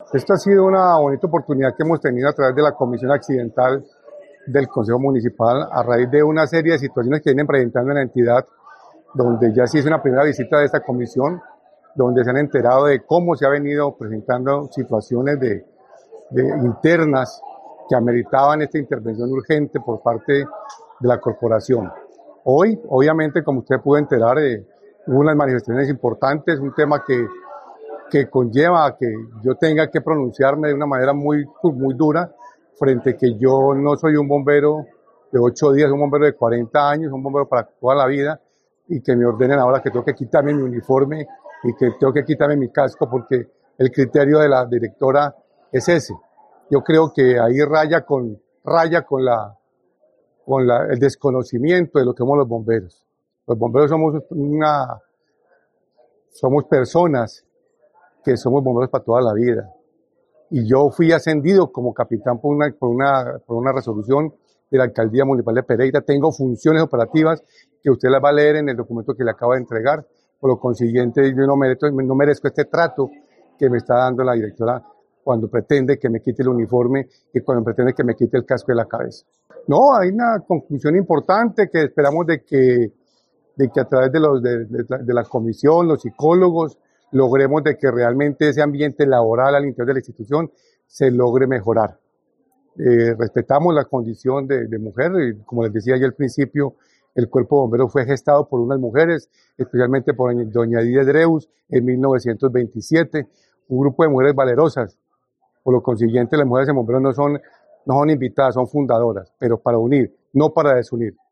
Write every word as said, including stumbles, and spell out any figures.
Esto ha sido una bonita oportunidad que hemos tenido a través de la Comisión Accidental del Consejo Municipal a raíz de una serie de situaciones que vienen presentando en la entidad, donde ya se hizo una primera visita de esta comisión, donde se han enterado de cómo se ha venido presentando situaciones de, de internas que ameritaban esta intervención urgente por parte de la corporación. Hoy, obviamente, como usted pudo enterar, eh, hubo unas manifestaciones importantes, un tema que que conlleva a que yo tenga que pronunciarme de una manera muy, muy dura frente a que yo no soy un bombero de ocho días, un bombero de cuarenta años, un bombero para toda la vida, y que me ordenen ahora que tengo que quitarme mi uniforme y que tengo que quitarme mi casco porque el criterio de la directora es ese. Yo creo que ahí raya con, raya con, la, con la, el desconocimiento de lo que somos los bomberos. Los bomberos somos una, somos personas que somos bomberos para toda la vida. Y yo fui ascendido como capitán por una, por una, por una resolución de la Alcaldía Municipal de Pereira. Tengo funciones operativas que usted las va a leer en el documento que le acabo de entregar. Por lo consiguiente, yo no merezco, no merezco este trato que me está dando la directora cuando pretende que me quite el uniforme y cuando pretende que me quite el casco de la cabeza. No, hay una conclusión importante que esperamos de que, de que a través de, los, de, de, de la comisión, los psicólogos, logremos de que realmente ese ambiente laboral al interior de la institución se logre mejorar. Eh, respetamos la condición de, de mujer, y como les decía yo al principio, el cuerpo de bomberos fue gestado por unas mujeres, especialmente por doña Dides Dreus en mil novecientos veintisiete, un grupo de mujeres valerosas. Por lo consiguiente, las mujeres de bomberos no son, no son invitadas, son fundadoras, pero para unir, no para desunir.